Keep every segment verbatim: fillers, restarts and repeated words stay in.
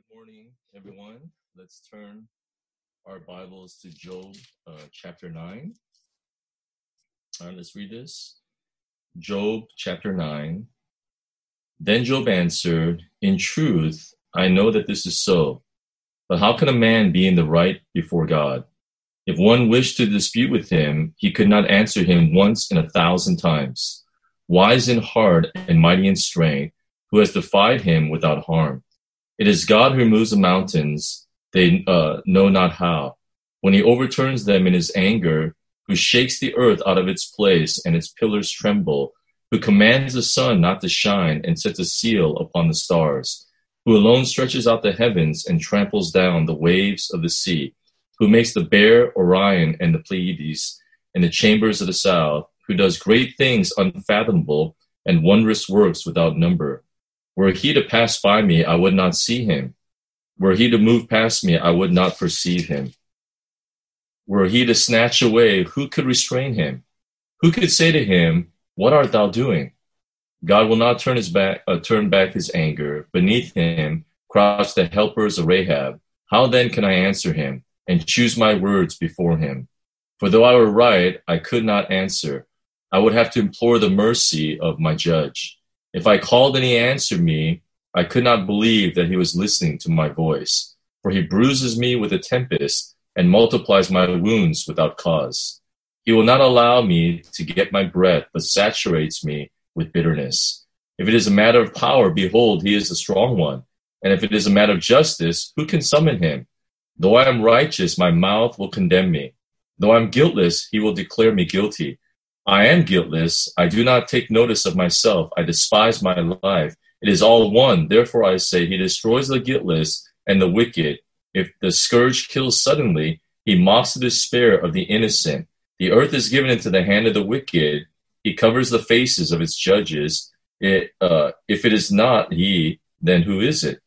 Good morning, everyone. Let's turn our Bibles to Job uh, chapter nine. All right, let's read this. Job chapter nine. Then Job answered, "In truth, I know that this is so. But how can a man be in the right before God? If one wished to dispute with him, he could not answer him once in a thousand times. Wise in heart and mighty in strength, who has defied him without harm? It is God who removes the mountains, they uh, know not how. When he overturns them in his anger, who shakes the earth out of its place and its pillars tremble, who commands the sun not to shine and sets a seal upon the stars, who alone stretches out the heavens and tramples down the waves of the sea, who makes the Bear, Orion, and the Pleiades, and the chambers of the south, who does great things unfathomable and wondrous works without number. Were he to pass by me, I would not see him. Were he to move past me, I would not perceive him. Were he to snatch away, who could restrain him? Who could say to him, what art thou doing? God will not turn his back, uh, turn back his anger. Beneath him crouch the helpers of Rahab. How then can I answer him and choose my words before him? For though I were right, I could not answer. I would have to implore the mercy of my judge. If I called and he answered me, I could not believe that he was listening to my voice. For he bruises me with a tempest and multiplies my wounds without cause. He will not allow me to get my breath, but saturates me with bitterness. If it is a matter of power, behold, he is the strong one. And if it is a matter of justice, who can summon him? Though I am righteous, my mouth will condemn me. Though I am guiltless, he will declare me guilty. I am guiltless. I do not take notice of myself. I despise my life. It is all one. Therefore I say, he destroys the guiltless and the wicked. If the scourge kills suddenly, he mocks the despair of the innocent. The earth is given into the hand of the wicked. He covers the faces of its judges. It, uh, if it is not he, then who is it?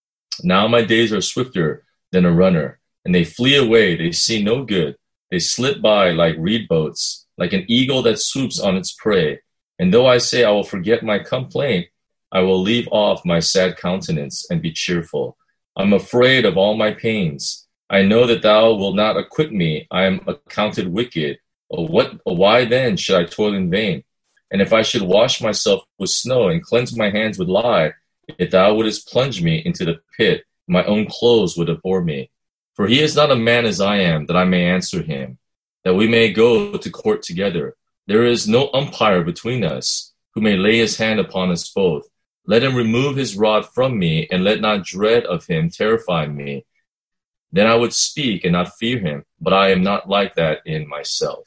Now my days are swifter than a runner, and they flee away. They see no good. They slip by like reed boats, like an eagle that swoops on its prey. And though I say I will forget my complaint, I will leave off my sad countenance and be cheerful. I'm afraid of all my pains. I know that thou wilt not acquit me. I am accounted wicked. Oh, what, why then should I toil in vain? And if I should wash myself with snow and cleanse my hands with lye, if thou wouldest plunge me into the pit, my own clothes would abhor me. For he is not a man as I am, that I may answer him, that we may go to court together. There is no umpire between us, who may lay his hand upon us both. Let him remove his rod from me, and let not dread of him terrify me. Then I would speak and not fear him, but I am not like that in myself.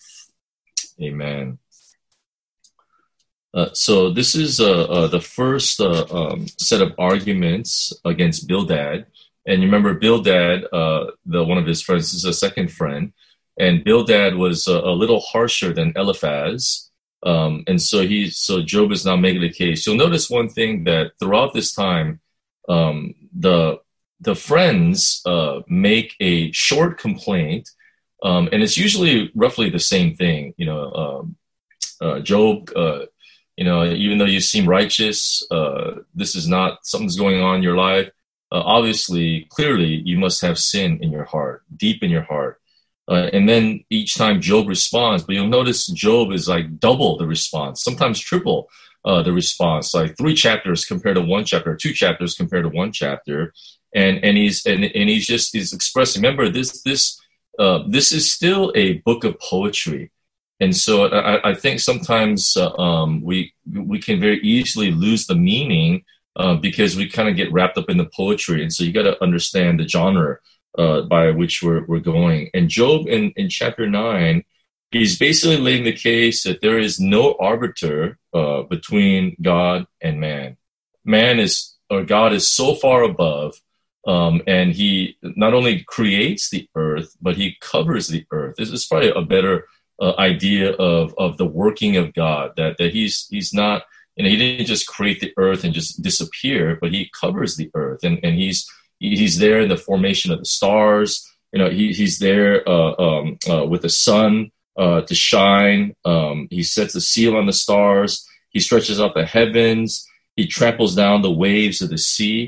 Amen. Uh, so this is uh, uh, the first uh, um, set of arguments against Bildad. And you remember Bildad, uh, the one of his friends, is a second friend. And Bildad was a, a little harsher than Eliphaz. Um, and so he, so Job is now making the case. You'll notice one thing, that throughout this time, um, the the friends uh, make a short complaint, um, and it's usually roughly the same thing. You know, um, uh, Job, uh, you know, even though you seem righteous, uh, this is not, something's going on in your life. Uh, obviously, clearly, you must have sin in your heart, deep in your heart. Uh, and then each time Job responds, but you'll notice Job is like double the response, sometimes triple uh, the response, like three chapters compared to one chapter, two chapters compared to one chapter. And and he's and, and he's just he's expressing. Remember, this this uh, this is still a book of poetry, and so I, I think sometimes uh, um, we we can very easily lose the meaning uh, because we kind of get wrapped up in the poetry, and so you got to understand the genre Uh, by which we're we're going. And Job in, in chapter nine, he's basically laying the case that there is no arbiter uh, between God and man. Man is, or God is so far above, um, and he not only creates the earth, but he covers the earth. This is probably a better uh, idea of of the working of God, that that he's he's not, you know, he didn't just create the earth and just disappear, but he covers the earth, and and he's He's there in the formation of the stars. You know, he, he's there uh, um, uh, with the sun uh, to shine. Um, he sets a seal on the stars. He stretches out the heavens. He tramples down the waves of the sea.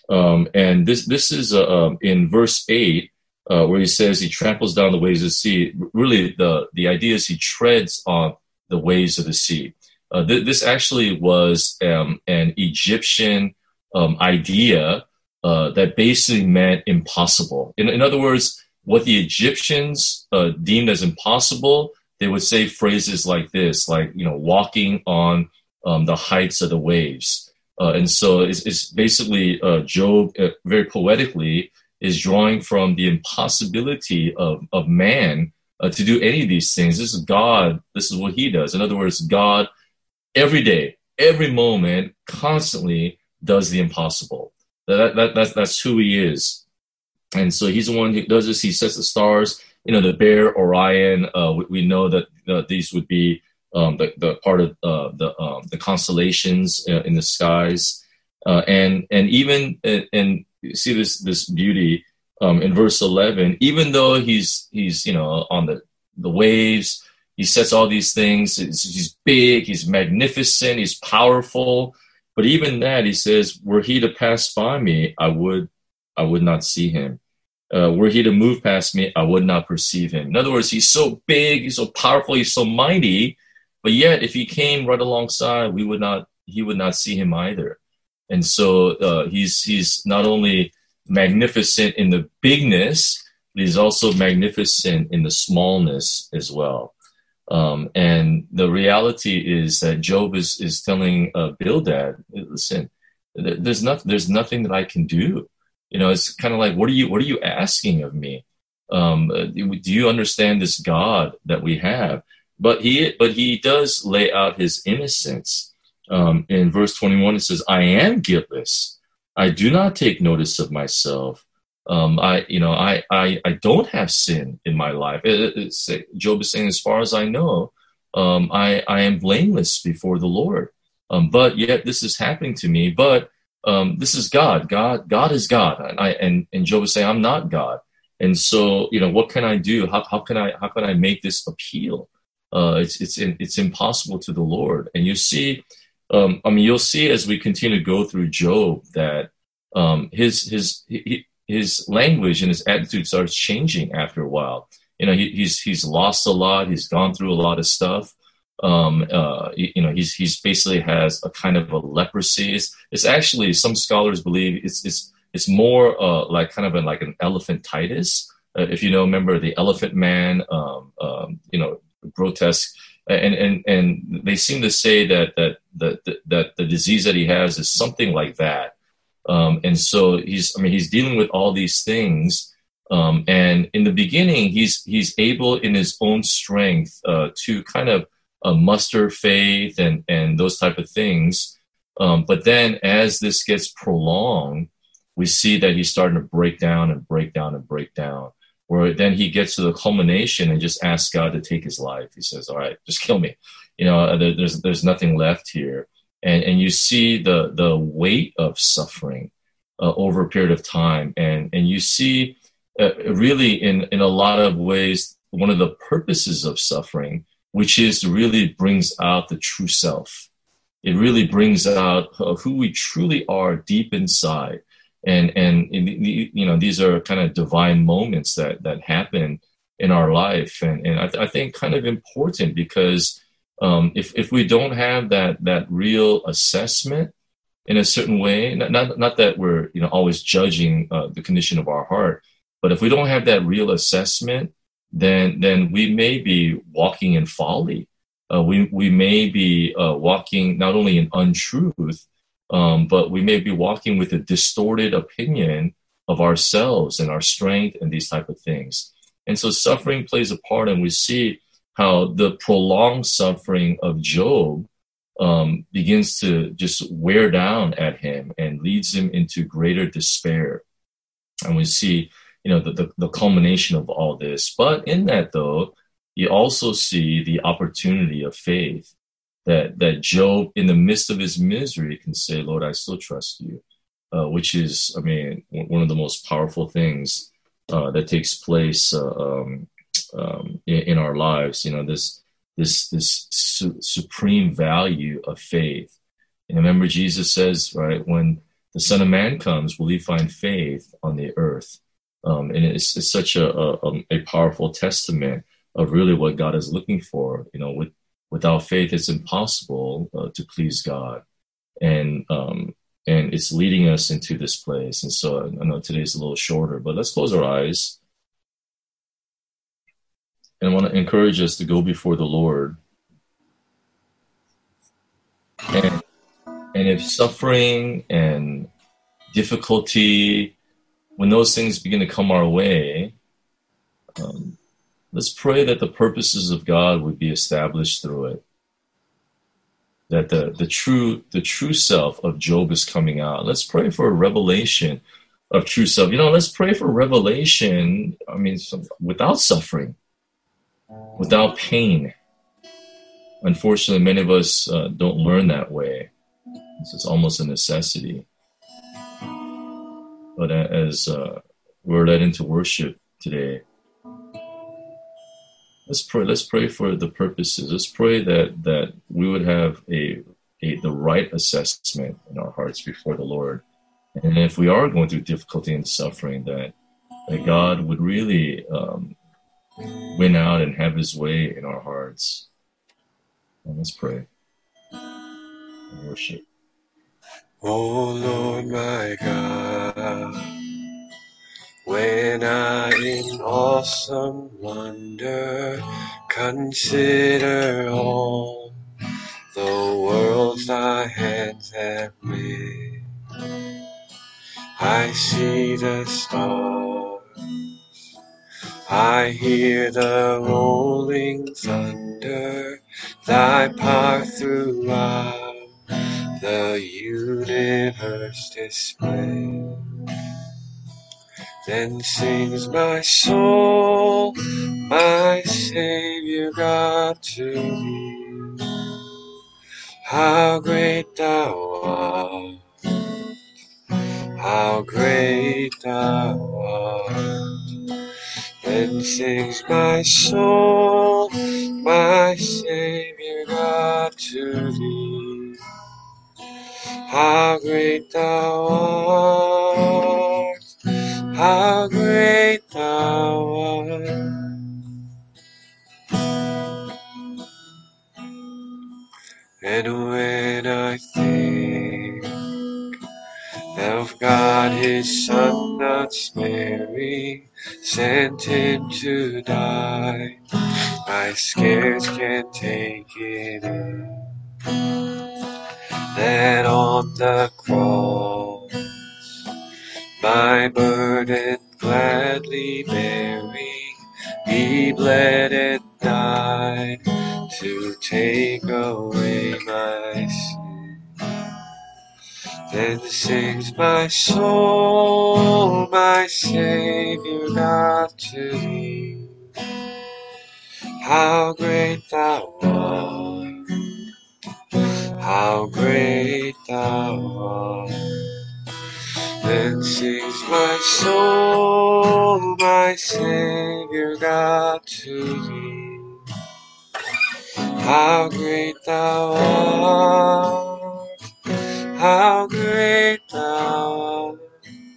Um, and this this is uh, um, in verse eight, uh, where he says he tramples down the waves of the sea. Really, the, the idea is he treads on the waves of the sea. Uh, th- this actually was um, an Egyptian um, idea uh, that basically meant impossible. In, in other words, what the Egyptians uh, deemed as impossible, they would say phrases like this, like, you know, walking on um, the heights of the waves. Uh, and so it's, it's basically uh, Job, uh, very poetically, is drawing from the impossibility of, of man uh, to do any of these things. This is God. This is what he does. In other words, God, every day, every moment, constantly does the impossible. That, that, that's, that's who he is. And so he's the one who does this. He sets the stars, you know, the bear, Orion. Uh, we, we know that uh, these would be um, the, the part of uh, the um, the constellations uh, in the skies. Uh, and and even, and, and see this this beauty um, in verse eleven, even though he's, he's you know, on the, the waves, he sets all these things. He's big, he's magnificent, he's powerful. But even that, he says, were he to pass by me, I would I would not see him. Uh, were he to move past me, I would not perceive him. In other words, he's so big, he's so powerful, he's so mighty, but yet if he came right alongside, we would not, he would not see him either. And so uh, he's he's not only magnificent in the bigness, but he's also magnificent in the smallness as well. Um, and the reality is that Job is is telling uh, Bildad, listen, there's nothing, there's nothing that I can do. You know, it's kind of like, what are you, what are you asking of me? Um, do you understand this God that we have? But he, but he does lay out his innocence. Um, in verse twenty-one, it says, I am guiltless. I do not take notice of myself. Um, I, you know, I, I, I don't have sin in my life. It, it's, Job is saying, as far as I know, um, I, I am blameless before the Lord. Um, but yet this is happening to me. But Um, this is God. God, God is God. And I, and, and Job is saying, I'm not God. And so, you know, what can I do? How, how can I, how can I make this appeal? Uh, it's, it's, it's impossible to the Lord. And you see, um, I mean, you'll see as we continue to go through Job that, um, his, his, his language and his attitude starts changing after a while. You know, he, he's, he's lost a lot. He's gone through a lot of stuff. Um, uh, you know, he's, he's basically has a kind of a leprosy. It's, it's actually, some scholars believe it's, it's, it's more, uh, like kind of a, like an elephantitis. Uh, if you know, remember the Elephant Man, um, um, you know, grotesque. And, and, and they seem to say that, that, that, that the disease that he has is something like that. Um, and so he's, I mean, he's dealing with all these things. Um, and in the beginning, he's, he's able in his own strength, uh, to kind of, Uh, muster faith and, and those type of things. Um, but then as this gets prolonged, we see that he's starting to break down and break down and break down, where then he gets to the culmination and just asks God to take his life. He says, all right, just kill me. You know, there, there's, there's nothing left here. And, and you see the, the weight of suffering uh, over a period of time. And, and you see uh, really in, in a lot of ways, one of the purposes of suffering, which is really brings out the true self. It really brings out who we truly are deep inside. And, and, you know, these are kind of divine moments that, that happen in our life. And, and I, th- I think kind of important because um, if, if we don't have that, that real assessment in a certain way, not, not, not that we're, you know, always judging uh, the condition of our heart, but if we don't have that real assessment, then then we may be walking in folly. Uh, we we may be uh, walking not only in untruth, um, but we may be walking with a distorted opinion of ourselves and our strength and these type of things. And so suffering plays a part, and we see how the prolonged suffering of Job um, begins to just wear down at him and leads him into greater despair. And we see you know, the, the, the culmination of all this. But in that, though, you also see the opportunity of faith that, that Job, in the midst of his misery, can say, Lord, I still trust you, uh, which is, I mean, one of the most powerful things uh, that takes place uh, um, um, in, in our lives. You know, this, this, this su- supreme value of faith. And remember, Jesus says, right, when the Son of Man comes, will he find faith on the earth? Um, and it's, it's such a, a, a powerful testament of really what God is looking for. You know, with, without faith, it's impossible uh, to please God. And, um, and it's leading us into this place. And so I know today's a little shorter, but let's close our eyes. And I want to encourage us to go before the Lord. And, and if suffering and difficulty, when those things begin to come our way, um, let's pray that the purposes of God would be established through it. That the, the true the true self of Job is coming out. Let's pray for a revelation of true self. You know, let's pray for revelation, I mean, some, without suffering, without pain. Unfortunately, many of us uh, don't learn that way. It's almost a necessity. But as uh, we're led into worship today, let's pray. Let's pray for the purposes. Let's pray that that we would have a, a the right assessment in our hearts before the Lord, and if we are going through difficulty and suffering, that that God would really um, win out and have His way in our hearts. And let's pray and worship. Oh Lord my God, when I in awesome wonder consider all the worlds thy hands have made, I see the stars, I hear the rolling thunder, thy power throughout the universe display. Then sings my soul, my Savior God, to thee. How great thou art, how great thou art. Then sings my soul, my Savior God, to thee. How great thou art, how great thou art. And when I think of God his Son not sparing, sent him to die, I scarce can take it in, that on the cross my burden gladly bearing, he bled and died to take away my sin. Then sings my soul, my Savior God, to thee. How great thou art, how great thou art. Then sings my soul, my Savior God, to thee. How great thou art, how great thou art.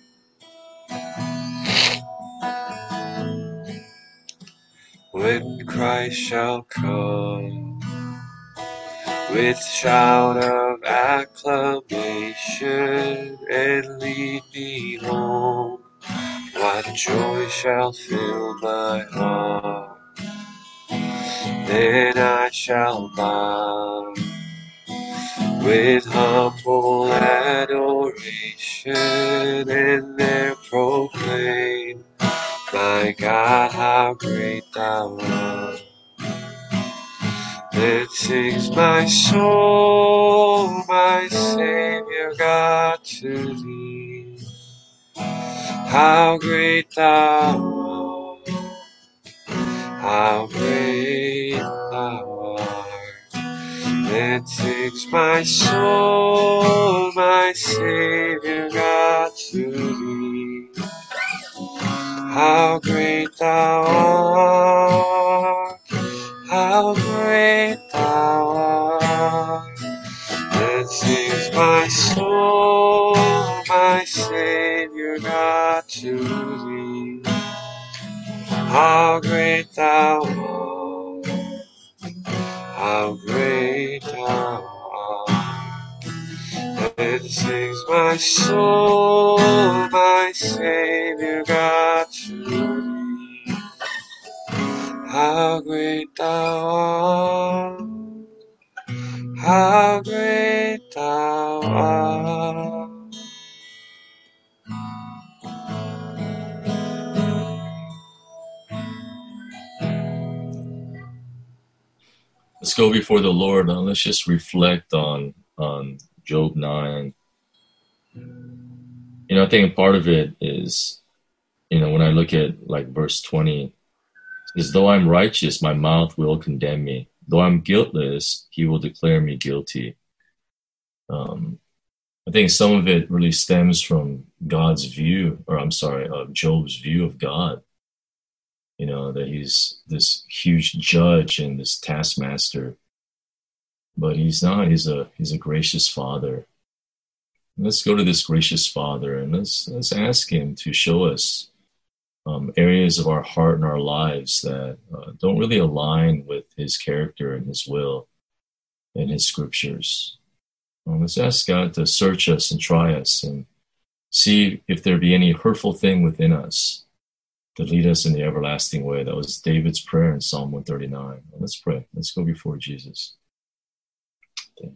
When Christ shall come with shout of acclamation and lead me home, what joy shall fill my heart. Then I shall bow with humble adoration and there proclaim, my God, how great thou art. Then sings my soul, my Savior God, to thee. How great thou art, how great thou art. Then sings my soul, my Savior God, to thee. How great thou art, how great thou art. Then sings my soul, God to thee. How great thou art, how great thou art. And sings my soul, my Savior God to thee. How great thou art, how great thou art. Let's go before the Lord and let's just reflect on on Job nine. You know, I think part of it is, you know, when I look at like verse twenty, it says, though I'm righteous, my mouth will condemn me. Though I'm guiltless, he will declare me guilty. Um, I think some of it really stems from God's view, or I'm sorry, uh, Job's view of God. You know, that he's this huge judge and this taskmaster, but he's not. He's a he's a gracious father. Let's go to this gracious father and let's let's ask him to show us um, areas of our heart and our lives that uh, don't really align with his character and his will and his scriptures. Um, let's ask God to search us and try us and see if there be any hurtful thing within us to lead us in the everlasting way. That was David's prayer in Psalm one thirty-nine. Let's pray. Let's go before Jesus. Thank you.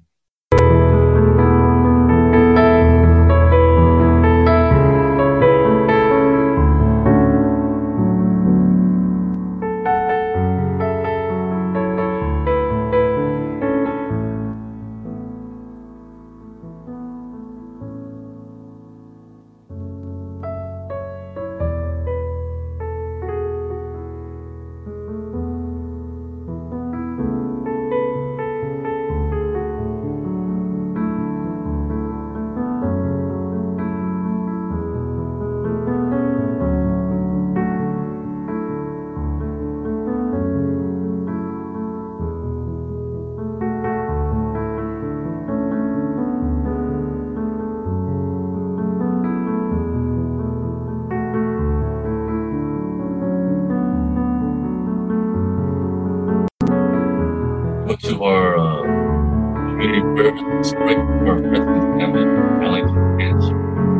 To our uh, community prayer, let's pray for our friends and family battling cancer.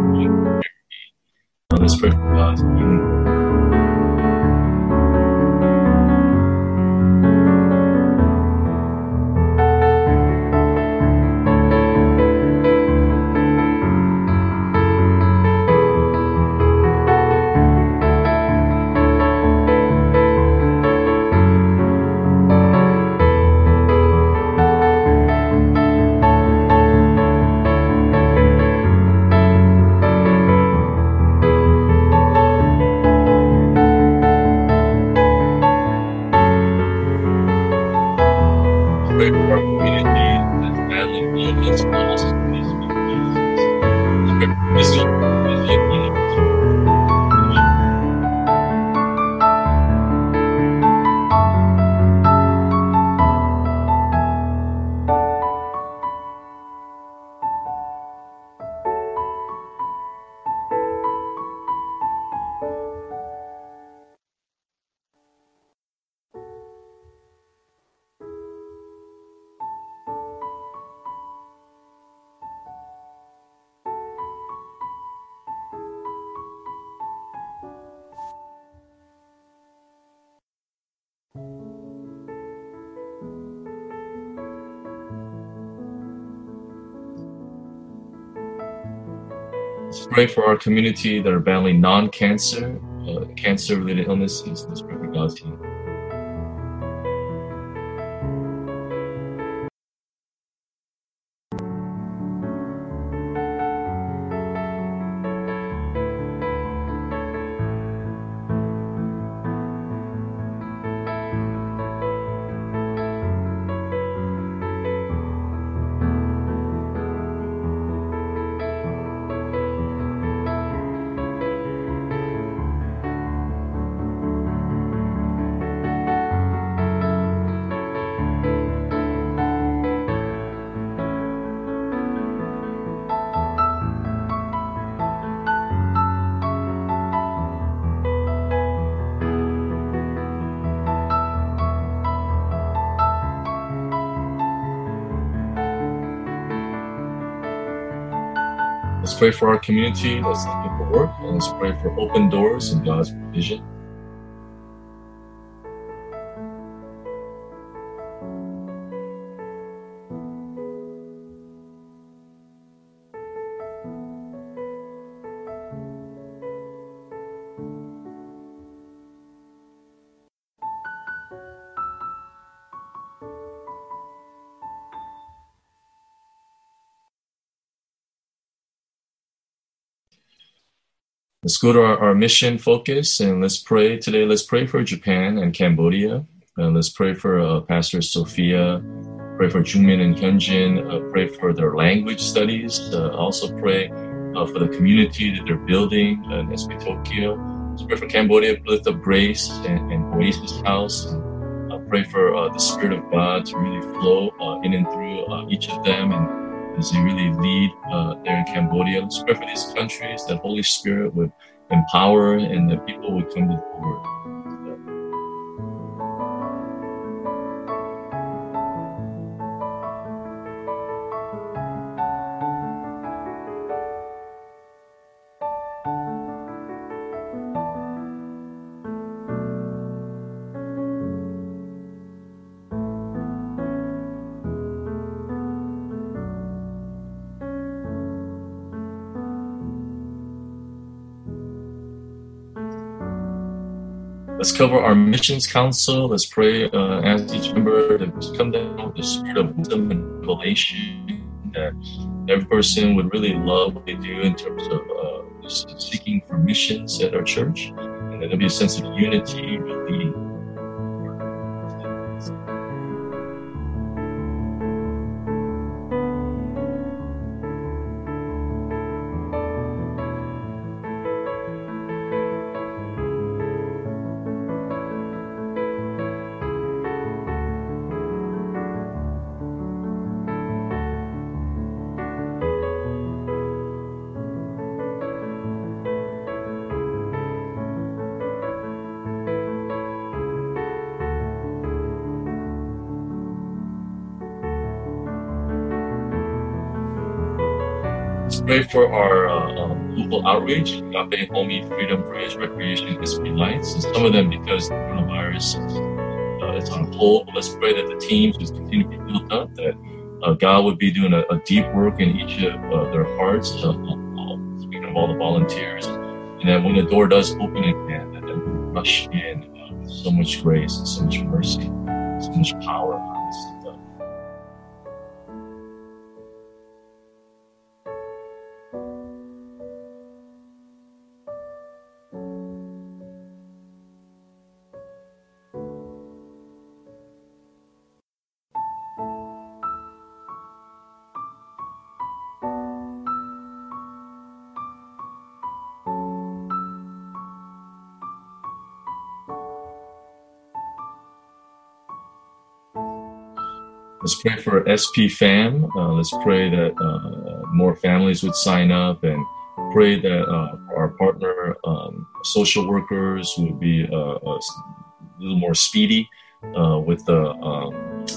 Uh, let's pray for God's healing. Pray for our community that's battling illness, loss, and disease. Let's pray for physical healing. Let's pray for our community that are battling non-cancer, uh, cancer-related illnesses. Let's pray for God's healing. Let's pray for our community that's looking for work, and let's pray for open doors and God's provision. Let's go to our, our mission focus, and let's pray today. Let's pray for Japan and Cambodia. Uh, let's pray for uh, Pastor Sophia. Pray for Jungmin and Hyunjin. Uh, pray for their language studies. Uh, also pray uh, for the community that they're building in S B Tokyo. Let's pray for Cambodia, lift up Grace and, and Oasis House. And, uh, pray for uh, the Spirit of God to really flow uh, in and through uh, each of them, and as they really lead uh, there in Cambodia. Let's pray for these countries that Holy Spirit would empower and that people would come to the Lord. Let's cover our missions council. Let's pray, uh, ask each member to come down with the spirit of wisdom and revelation, that every person would really love what they do in terms of uh, seeking for missions at our church, and that there'll be a sense of unity, really. Pray for our uh, um, local outreach, Agape Homie Freedom Bridge Recreation S P Lights, and some of them because the coronavirus uh, is on hold. Let's pray that the teams would continue to be built up, that uh, God would be doing a, a deep work in each of uh, their hearts, uh, uh, speaking of all the volunteers, and that when the door does open again, that they would rush in uh, with so much grace and so much mercy, so much power. Let's pray for S P Fam. Uh, let's pray that uh, more families would sign up, and pray that uh, our partner um, social workers would be uh, a little more speedy uh, with the, um,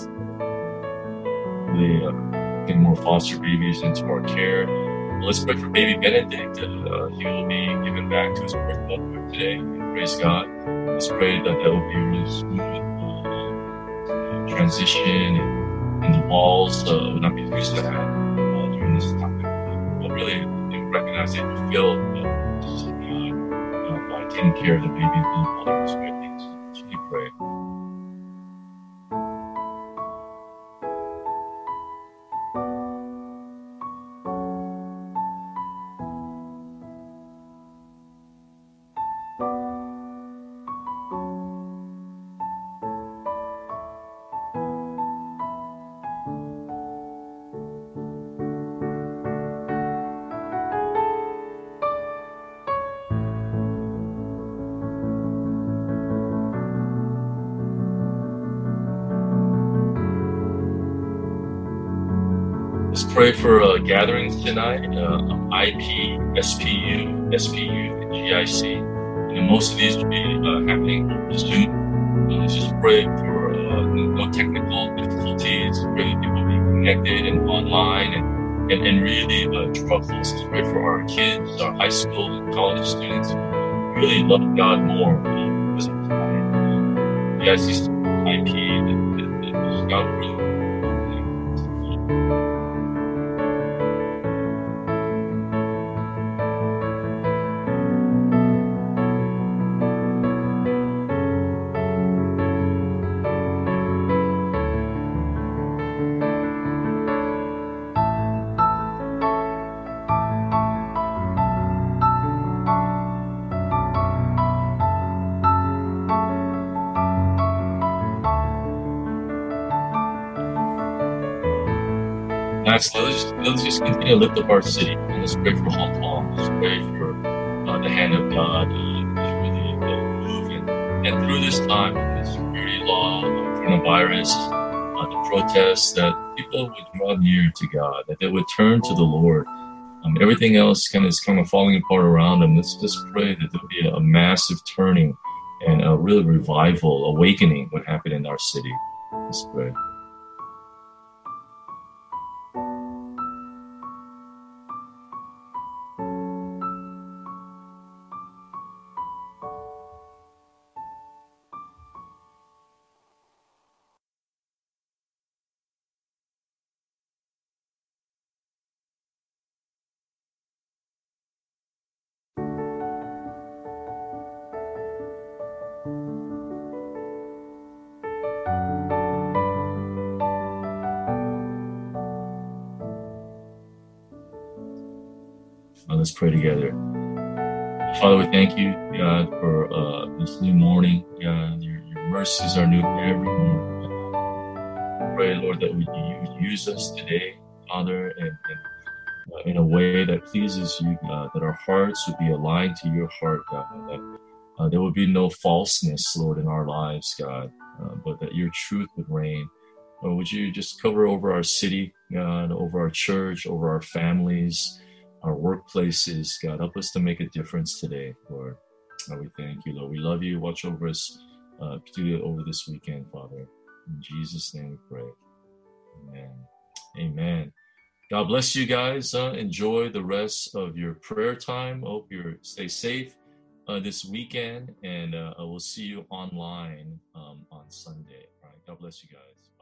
the uh, getting more foster babies into our care. Let's pray for baby Benedict. Uh, he will be given back to his birth mother today. And praise God. Let's pray that that will be a really smooth uh, transition, and and the walls uh, would not be too sad uh, during this time. But really, they recognize that you feel uh, just God uh, by taking care of the baby and the mother. Those great things. So we pray. Let's pray for uh, gatherings tonight, uh, I P, S P U, S P U, and G I C. And most of these will be uh, happening over Zoom. Uh, let's just pray for uh, no technical difficulties. Pray that people will be connected and online, and and, and really uh, draw close to pray for our kids, our high school and college students. Really love God more uh, because of time. Yes, He's I P that, that, that God really. Next, let's just, let's just continue to lift up our city, and let's pray for Hong Kong. Let's pray for uh, the hand of God uh, to really uh, move, and, and through this time, the security law, uh, coronavirus, uh, the protests, that people would draw near to God, that they would turn to the Lord. Um, everything else kind of is kind of falling apart around them. Let's just pray that there will be a, a massive turning and a real revival, awakening would happen in our city. Let's pray. Uh, let's pray together. Father, we thank you, God, for uh, this new morning. God, your, your mercies are new every morning. God. Pray, Lord, that you would use us today, Father, and, and uh, in a way that pleases you, God, that our hearts would be aligned to your heart, God, that uh, there would be no falseness, Lord, in our lives, God, uh, but that your truth would reign. Or would you just cover over our city, God, over our church, over our families, our workplaces, God, help us to make a difference today, Lord. God, we thank you, Lord. We love you. Watch over us, uh, particularly over this weekend, Father. In Jesus' name we pray. Amen. Amen. God bless you guys. Uh, enjoy the rest of your prayer time. Hope you stay safe uh, this weekend, and uh, I will see you online um, on Sunday. All right. God bless you guys.